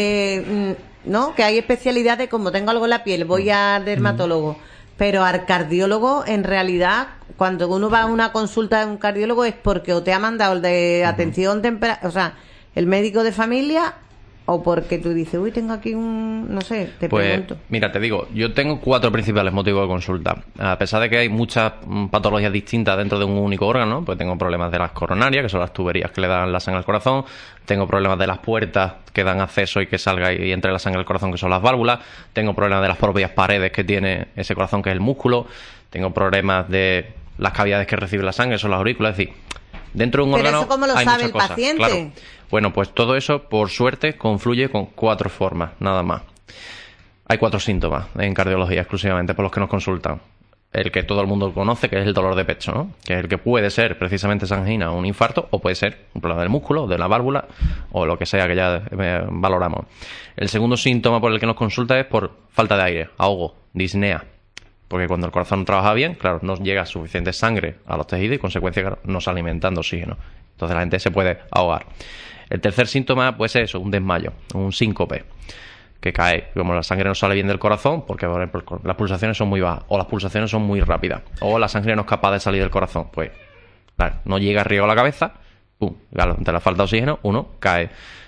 no, que hay especialidades como tengo algo en la piel, voy al dermatólogo, pero al cardiólogo, en realidad, cuando uno va a una consulta de un cardiólogo es porque o te ha mandado el de atención temprana, o sea, el médico de familia, o porque tú dices, uy, tengo aquí no sé, te pregunto. Mira, te digo, yo tengo 4 principales motivos de consulta. A pesar de que hay muchas patologías distintas dentro de un único órgano, pues tengo problemas de las coronarias, que son las tuberías que le dan la sangre al corazón, tengo problemas de las puertas que dan acceso y que salga y entre la sangre al corazón, que son las válvulas, tengo problemas de las propias paredes que tiene ese corazón, que es el músculo, tengo problemas de las cavidades que recibe la sangre, que son las aurículas, es decir, dentro de un órgano. ¿Pero eso cómo lo sabe el paciente? Claro. Bueno, pues todo eso, por suerte, confluye con 4 formas, nada más. Hay 4 síntomas en cardiología exclusivamente por los que nos consultan. El que todo el mundo conoce, que es el dolor de pecho, ¿no? Que es el que puede ser precisamente esa angina o un infarto, o puede ser un problema del músculo, de la válvula, o lo que sea que ya valoramos. El segundo síntoma por el que nos consulta es por falta de aire, ahogo, disnea. Porque cuando el corazón no trabaja bien, claro, no llega suficiente sangre a los tejidos y, en consecuencia, claro, no se alimentan de oxígeno. Entonces la gente se puede ahogar. El tercer síntoma puede ser eso, un desmayo, un síncope, que cae, como la sangre no sale bien del corazón, porque por ejemplo, las pulsaciones son muy bajas, o las pulsaciones son muy rápidas, o la sangre no es capaz de salir del corazón, pues claro, no llega arriba a la cabeza, pum, claro, ante la falta de oxígeno, uno cae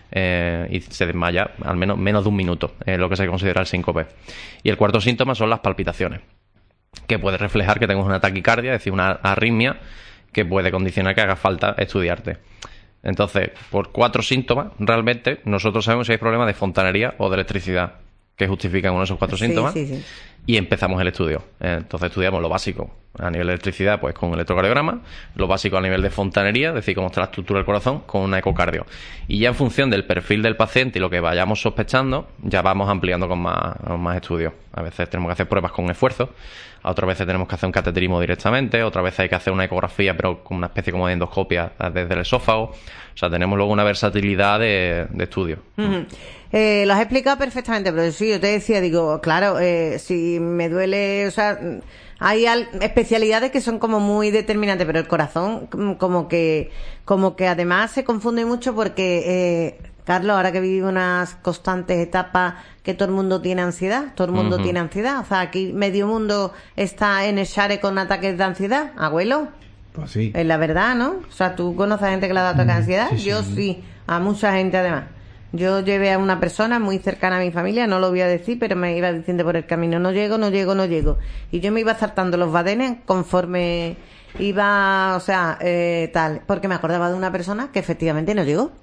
y se desmaya al menos de un minuto, lo que se considera el síncope. Y el cuarto síntoma son las palpitaciones, que puede reflejar que tengas una taquicardia, es decir, una arritmia, que puede condicionar que haga falta estudiarte. Entonces, por 4 síntomas, realmente nosotros sabemos si hay problemas de fontanería o de electricidad que justifican uno de esos 4 síntomas, y empezamos el estudio. Entonces estudiamos lo básico a nivel de electricidad, pues con un electrocardiograma, lo básico a nivel de fontanería, es decir, cómo está la estructura del corazón, con una ecocardio. Y ya en función del perfil del paciente y lo que vayamos sospechando, ya vamos ampliando con más estudios. A veces tenemos que hacer pruebas con esfuerzo, a otras veces tenemos que hacer un cateterismo directamente, otras veces hay que hacer una ecografía, pero con una especie como de endoscopia desde el esófago. O sea, tenemos luego una versatilidad de estudios. Lo has explicado perfectamente, pero sí, yo te decía, digo, claro, si me duele, o sea, hay especialidades que son como muy determinantes, pero el corazón como que además se confunde mucho porque, Carlos, ahora que vive unas constantes etapas que todo el mundo tiene ansiedad, tiene ansiedad, o sea, aquí medio mundo está en el share con ataques de ansiedad, abuelo. Pues sí. Es la verdad, ¿no? O sea, ¿tú conoces a gente que le ha dado ataques de ansiedad? Sí, Yo sí, a mucha gente además. Yo llevé a una persona muy cercana a mi familia, no lo voy a decir, pero me iba diciendo por el camino, no llego. Y yo me iba saltando los badenes conforme iba, o sea, tal, porque me acordaba de una persona que efectivamente no llegó.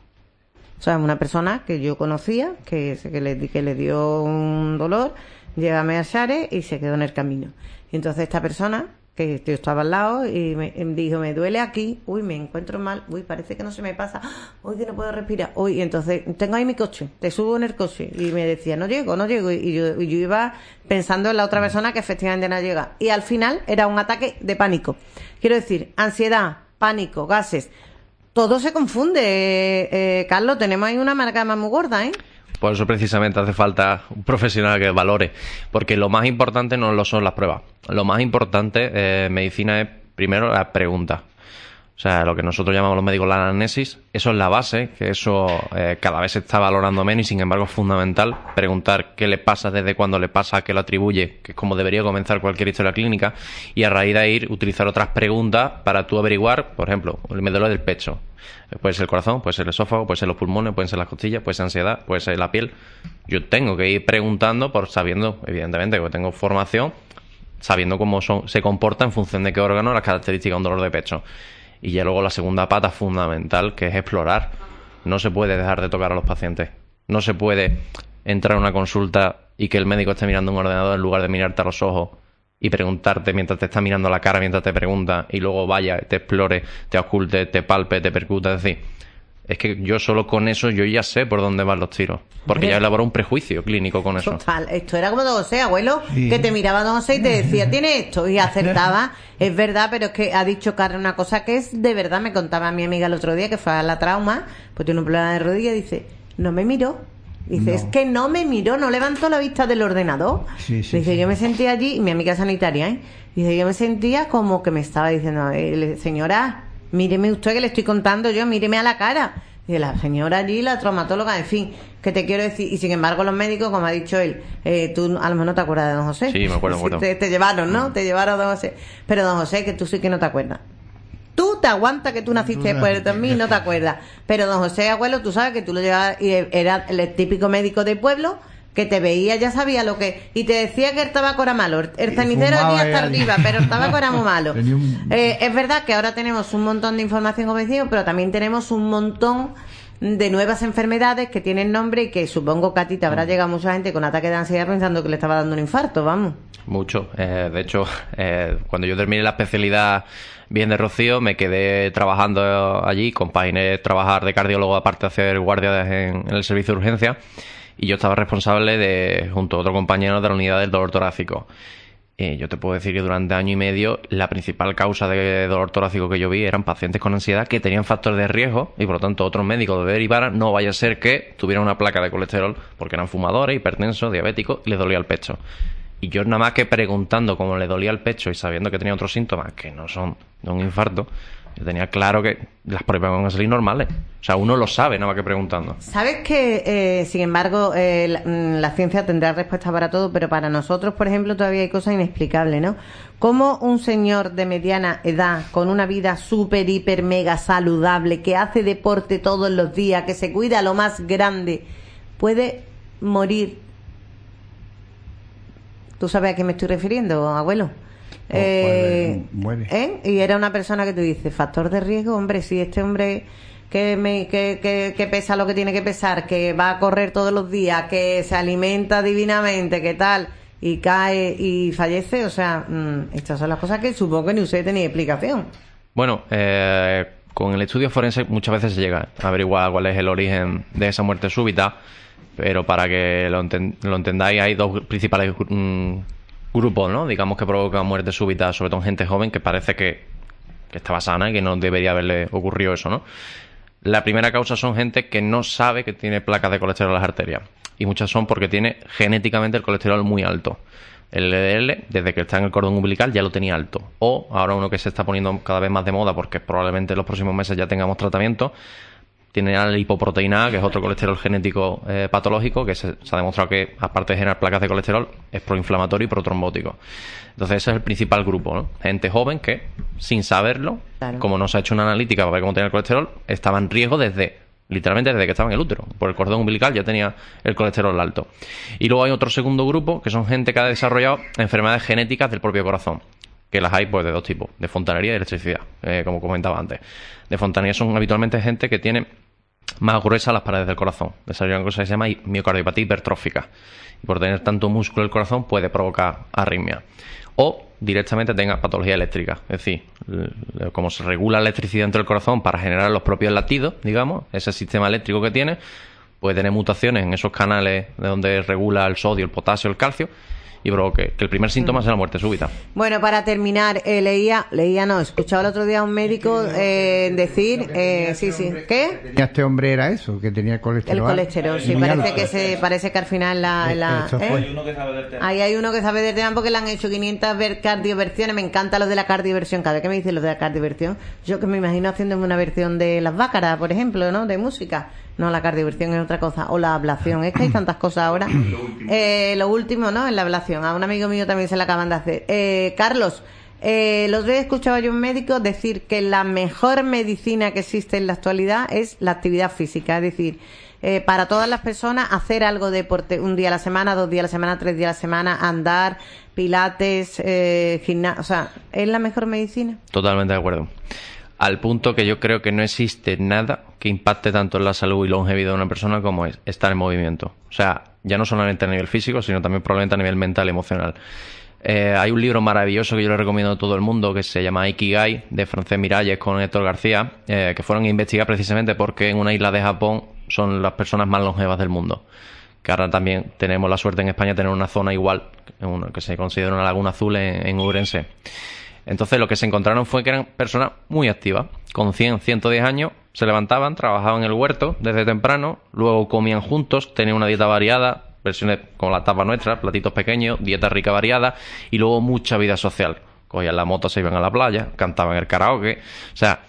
O sea, una persona que yo conocía, que le dio un dolor, llegame a Share y se quedó en el camino. Y entonces esta persona, que yo estaba al lado, y me dijo, me duele aquí, uy, me encuentro mal, uy, parece que no se me pasa, uy, que no puedo respirar, uy, y entonces, tengo ahí mi coche, te subo en el coche, y me decía, no llego, y yo iba pensando en la otra persona que efectivamente no llega, y al final era un ataque de pánico. Quiero decir, ansiedad, pánico, gases, todo se confunde, Carlos, tenemos ahí una amalgama muy gorda, ¿eh? Por eso precisamente hace falta un profesional que valore, porque lo más importante no lo son las pruebas. Lo más importante en medicina es primero la pregunta. O sea, lo que nosotros llamamos los médicos la anamnesis, eso es la base, que eso cada vez se está valorando menos y sin embargo es fundamental preguntar qué le pasa, desde cuándo le pasa, a qué lo atribuye, que es como debería comenzar cualquier historia clínica, y a raíz de ahí utilizar otras preguntas para tú averiguar, por ejemplo, me duele del pecho. Puede ser el corazón, puede ser el esófago, puede ser los pulmones, pueden ser las costillas, puede ser ansiedad, puede ser la piel. Yo tengo que ir preguntando sabiendo, evidentemente, que tengo formación, sabiendo cómo se comporta en función de qué órgano, las características de un dolor de pecho. Y ya luego la segunda pata fundamental, que es explorar. No se puede dejar de tocar a los pacientes. No se puede entrar a una consulta y que el médico esté mirando un ordenador en lugar de mirarte a los ojos y preguntarte mientras te está mirando la cara, mientras te pregunta, y luego vaya, te explore, te oculte, te palpe, te percuta. Es decir, es que yo solo con eso yo ya sé por dónde van los tiros. Porque ya he elaborado un prejuicio clínico con eso. Total, esto era como don José, abuelo, sí, que te miraba don José y te decía, tiene esto, y acertaba. Es verdad, pero es que ha dicho Carlos una cosa que es de verdad. Me contaba mi amiga el otro día que fue a la trauma, pues tiene un problema de rodilla, y dice, no me miró. Dice, no, es que no me miró, no levantó la vista del ordenador. Sí, sí, dice, sí, yo me sentía allí, y mi amiga sanitaria, ¿eh? Dice, yo me sentía como que me estaba diciendo, señora, míreme usted que le estoy contando yo, míreme a la cara. Y la señora allí, la traumatóloga, en fin, que te quiero decir. Y sin embargo, los médicos, como ha dicho él, tú a lo mejor no te acuerdas de don José. Sí, me acuerdo. Te llevaron, ¿no? Te llevaron a don José. Pero don José, que tú sí que no te acuerdas. Tú te aguantas que tú naciste después de mí y no te acuerdas. Pero don José, abuelo, tú sabes que tú lo llevabas, y era el típico médico del pueblo, que te veía, ya sabía lo que, y te decía que el tabaco era malo, el cenicero venía hasta arriba, pero el tabaco era muy malo. Es verdad que ahora tenemos un montón de información, como decimos, pero también tenemos un montón de nuevas enfermedades que tienen nombre, y que supongo que a ti te habrá llegado mucha gente con ataque de ansiedad pensando que le estaba dando un infarto, vamos. Mucho. De hecho, cuando yo terminé la especialidad bien de Rocío, me quedé trabajando allí, compaginé trabajar de cardiólogo aparte de hacer guardias en el servicio de urgencia. Y yo estaba responsable junto a otro compañero de la unidad del dolor torácico. Yo te puedo decir que durante año y medio la principal causa de dolor torácico que yo vi eran pacientes con ansiedad que tenían factores de riesgo y por lo tanto otros médicos derivaran, no vaya a ser que tuvieran una placa de colesterol porque eran fumadores, hipertensos, diabéticos y les dolía el pecho. Y yo nada más que preguntando cómo le dolía el pecho y sabiendo que tenía otros síntomas que no son de un infarto, yo tenía claro que las pruebas van a salir normales. O sea, uno lo sabe, nada más que preguntando. Sabes que, sin embargo, la ciencia tendrá respuesta para todo, pero para nosotros, por ejemplo, todavía hay cosas inexplicables, ¿no? ¿Cómo un señor de mediana edad, con una vida súper, hiper, mega saludable, que hace deporte todos los días, que se cuida a lo más grande, puede morir? ¿Tú sabes a qué me estoy refiriendo, abuelo? Y era una persona que tú dices, factor de riesgo, hombre, si este hombre que pesa lo que tiene que pesar, que va a correr todos los días, que se alimenta divinamente, que tal, y cae y fallece, o sea, estas son las cosas que supongo que ni usted tenía explicación. Bueno, con el estudio forense muchas veces se llega a averiguar cuál es el origen de esa muerte súbita, pero para que lo entendáis, hay dos principales grupos, ¿no? Digamos, que provocan muerte súbita, sobre todo en gente joven que parece que estaba sana y que no debería haberle ocurrido eso, ¿no? La primera causa son gente que no sabe que tiene placas de colesterol en las arterias, y muchas son porque tiene genéticamente el colesterol muy alto. El LDL, desde que está en el cordón umbilical, ya lo tenía alto. O ahora uno que se está poniendo cada vez más de moda, porque probablemente en los próximos meses ya tengamos tratamiento, tiene la lipoproteína A, que es otro colesterol genético patológico, que se ha demostrado que, aparte de generar placas de colesterol, es proinflamatorio y protrombótico. Entonces ese es el principal grupo, ¿no? Gente joven que, sin saberlo, claro, como no se ha hecho una analítica para ver cómo tenía el colesterol, estaba en riesgo literalmente desde que estaba en el útero. Por el cordón umbilical ya tenía el colesterol alto. Y luego hay otro segundo grupo, que son gente que ha desarrollado enfermedades genéticas del propio corazón. que las hay pues de dos tipos, de fontanería y electricidad, como comentaba antes. De fontanería son habitualmente gente que tiene más gruesas las paredes del corazón, desarrolla una cosa que se llama miocardiopatía hipertrófica, y por tener tanto músculo el corazón puede provocar arritmia. O directamente tenga patología eléctrica, es decir, como se regula la electricidad dentro del corazón para generar los propios latidos, digamos, ese sistema eléctrico que tiene, puede tener mutaciones en esos canales de donde regula el sodio, el potasio, el calcio, y provoque que el primer síntoma sea la muerte súbita. Bueno, para terminar, escuchaba el otro día a un médico decir, ¿qué? ¿Tenía este hombre era eso? Que tenía colesterol. El colesterol, sí, parece que al final Hay uno que sabe del tema. Ahí hay uno que sabe del tema porque le han hecho 500 cardioversiones. Me encanta lo de la cardioversión. Cada vez que me dicen lo de la cardioversión, yo que me imagino haciéndome una versión de las Bácaras, por ejemplo, ¿no? De música. No, la cardioversión es otra cosa. O la ablación. Es que hay tantas cosas ahora. Lo último, ¿no? En la ablación. A un amigo mío también se la acaban de hacer. Carlos, los días escuchaba yo a un médico decir que la mejor medicina que existe en la actualidad es la actividad física. Es decir, para todas las personas hacer algo de deporte un día a la semana, 2 días a la semana, 3 días a la semana, andar, pilates, gimnasio. O sea, ¿es la mejor medicina? Totalmente de acuerdo. Al punto que yo creo que no existe nada que impacte tanto en la salud y longevidad de una persona como es estar en movimiento. O sea, ya no solamente a nivel físico, sino también probablemente a nivel mental y emocional. Hay un libro maravilloso que yo le recomiendo a todo el mundo que se llama Ikigai, de Francés Miralles con Héctor García, que fueron a investigar precisamente porque en una isla de Japón son las personas más longevas del mundo. Que ahora también tenemos la suerte en España de tener una zona igual, que se considera una laguna azul en Ourense. Entonces lo que se encontraron fue que eran personas muy activas, con 100, 110 años, se levantaban, trabajaban en el huerto desde temprano, luego comían juntos, tenían una dieta variada, versiones como la tapa nuestra, platitos pequeños, dieta rica variada, y luego mucha vida social. Cogían la moto, se iban a la playa, cantaban el karaoke. O sea,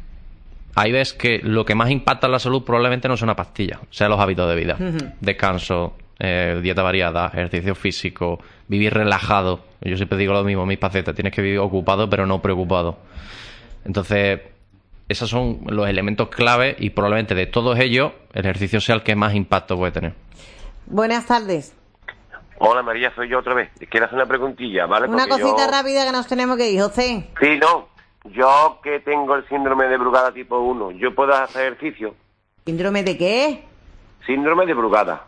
ahí ves que lo que más impacta en la salud probablemente no sea una pastilla, sea los hábitos de vida. Descanso, dieta variada, ejercicio físico, vivir relajado. Yo siempre digo lo mismo en mis pacientes, tienes que vivir ocupado pero no preocupado. Entonces, esos son los elementos clave y probablemente de todos ellos el ejercicio sea el que más impacto puede tener. Buenas tardes. Hola María, soy yo otra vez. Quiero hacer una preguntilla, ¿vale? Una cosita rápida que nos tenemos que ir, José. Sí, no. Yo que tengo el síndrome de Brugada tipo 1, ¿yo puedo hacer ejercicio? ¿Síndrome de qué? Síndrome de Brugada.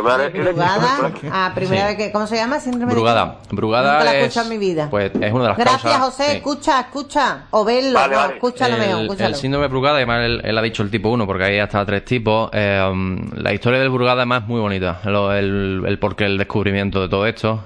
¿Brugada? Primera vez que... ¿Cómo se llama? ¿Síndrome Brugada. de qué? Brugada nunca la he es... escuchado en mi vida. Pues es una de las Gracias, causas... José. Sí. Escucha. O verlo. Vale, no, vale. Escúchalo mejor, escúchalo. El síndrome de Brugada, además él ha dicho el tipo 1, porque hay hasta 3 tipos. La historia del Brugada además es muy bonita. El porqué, el descubrimiento de todo esto.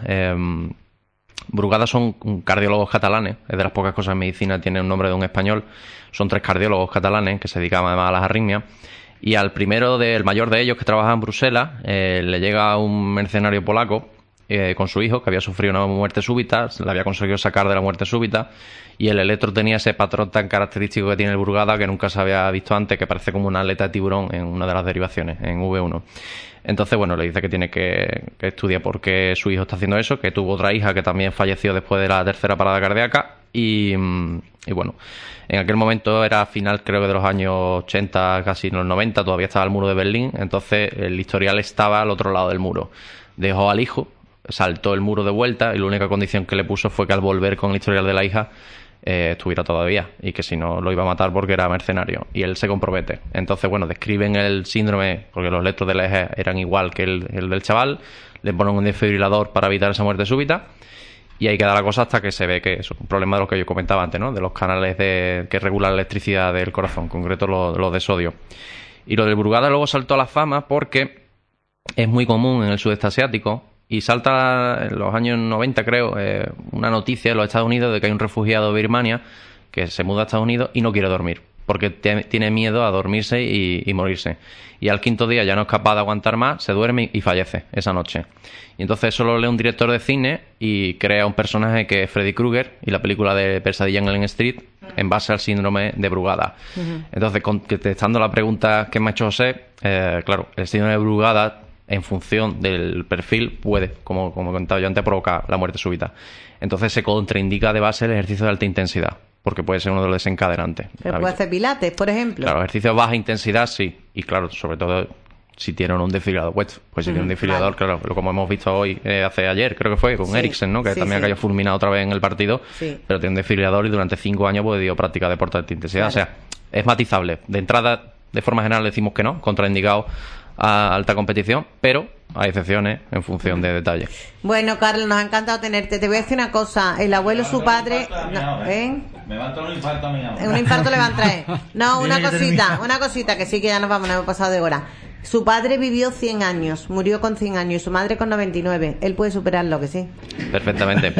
Brugada son cardiólogos catalanes. Es de las pocas cosas en medicina, tiene un nombre de un español. Son 3 cardiólogos catalanes que se dedicaban además a las arritmias. Y al primero, el mayor de ellos, que trabaja en Bruselas, le llega un mercenario polaco con su hijo, que había sufrido una muerte súbita, le había conseguido sacar de la muerte súbita, y el electro tenía ese patrón tan característico que tiene el Brugada, que nunca se había visto antes, que parece como una aleta de tiburón en una de las derivaciones, en V1. Entonces, bueno, le dice que tiene que estudiar por qué su hijo está haciendo eso, que tuvo otra hija que también falleció después de la tercera parada cardíaca, y bueno, en aquel momento era final creo que de los años 80, casi los 90, todavía estaba el muro de Berlín, entonces el historial estaba al otro lado del muro. Dejó al hijo, saltó el muro de vuelta y la única condición que le puso fue que al volver con el historial de la hija estuviera todavía y que si no lo iba a matar porque era mercenario, y él se compromete. Entonces, bueno, describen el síndrome porque los electros de la eje eran igual que el del chaval, le ponen un desfibrilador para evitar esa muerte súbita. Y ahí queda la cosa hasta que se ve que es un problema de lo que yo comentaba antes, ¿no? De los canales que regulan la electricidad del corazón, en concreto los de sodio. Y lo del Brugada luego saltó a la fama porque es muy común en el sudeste asiático y salta en los años 90, creo, una noticia en los Estados Unidos de que hay un refugiado de Birmania que se muda a Estados Unidos y no quiere dormir, porque tiene miedo a dormirse y morirse. Y al 5.º día ya no es capaz de aguantar más, se duerme y fallece esa noche. Y entonces eso lo lee un director de cine y crea un personaje que es Freddy Krueger y la película de Pesadilla en Elm Street en base al síndrome de Brugada. Entonces, contestando la pregunta que me ha hecho José, claro, el síndrome de Brugada, en función del perfil, puede, como he comentado yo antes, provocar la muerte súbita. Entonces se contraindica de base el ejercicio de alta intensidad, porque puede ser uno de los desencadenantes. ¿Pero puede hacer pilates, por ejemplo? Claro, ejercicio de baja intensidad, sí. Y claro, sobre todo, si tienen un desfibrilador puesto. Pues si tiene un desfibrilador, claro, como hemos visto hoy, ayer creo que fue, con Eriksen, ¿no? Que también cayó fulminado otra vez en el partido, pero tiene un desfibrilador y durante 5 años pues dio práctica de deporte de alta intensidad. Claro. O sea, es matizable. De entrada, de forma general decimos que no, contraindicado a alta competición, pero hay excepciones en función de detalles. Bueno, Carlos, nos ha encantado tenerte. Te voy a decir una cosa, el abuelo, su padre... Me va a entrar un infarto a mí ahora. Un infarto le va a traer. No, una cosita, que sí, que ya nos vamos, nos hemos pasado de hora. Su padre vivió 100 años, murió con 100 años, y su madre con 99. Él puede superarlo, que sí. Perfectamente.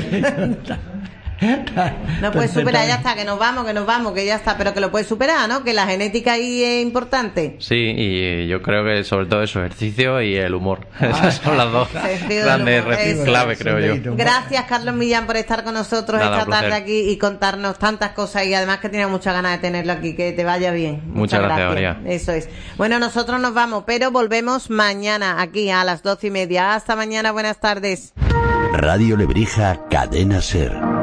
No puede superar, ya está, que nos vamos, que ya está, pero que lo puede superar, ¿no? Que la genética ahí es importante. Sí, y yo creo que sobre todo eso, ejercicio y el humor. Esas son las dos grandes claves, creo yo. Gracias, Carlos Millán, por estar con nosotros esta tarde aquí y contarnos tantas cosas, y además que tenía muchas ganas de tenerlo aquí. Que te vaya bien. Muchas gracias, María. Eso es. Bueno, nosotros nos vamos, pero volvemos mañana aquí a las 12:30. Hasta mañana, buenas tardes. Radio Lebrija, Cadena SER.